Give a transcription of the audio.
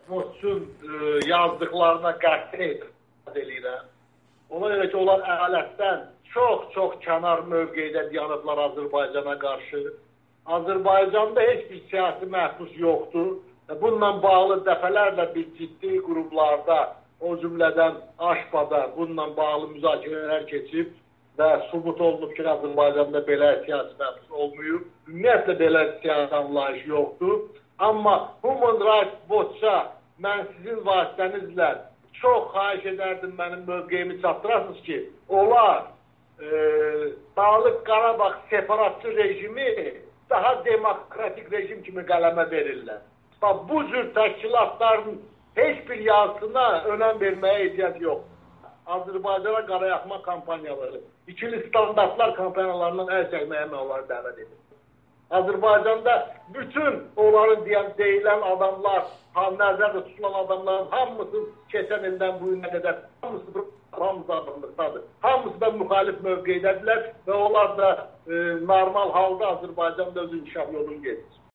Moçun yazdıqlarına qəti etiraz edirəm. Ona görə ki, onlar əyalətdən çox kənar mövqedə dayanıblar Azərbaycana qarşı. Azərbaycanda heç bir siyasi məhbus yoxdur. Bununla bağlı dəfələrlə bir ciddi qurumlarda, o cümlədən Aşbada bununla bağlı müzakirələr keçib və sübut olunub ki, Azərbaycanda belə siyasi məhbus olmayıb. Ümumiyyətlə belə siyasi anlayış yoxdur. Amma Human Rights Watch-a mən sizin vasitənizlə çox xahiş edərdim mənim mövqeyimi çatdırasınız ki, onlar Dağlıq Qarabağ separatçı rejimi daha demokratik rejim kimi qələmə verirlər. Bu cür təşkilatların heç bir yazısına önəm verməyə ehtiyac yoxdur. Azərbaycana qarayaxma kampanyaları, ikili standartlar kampanyalarından əl çəkməyə mən onları dəvət edir. Azərbaycanda bütün onların deyilən adamlar, nəzərdə tutulan adamların hamısı keçən ildən bu günə qədər hamısı azadlıqdadır. Hamısı da müxalif mövqeydədirlər və onlar da normal halda Azərbaycanda öz inkişaf yolunu gedir.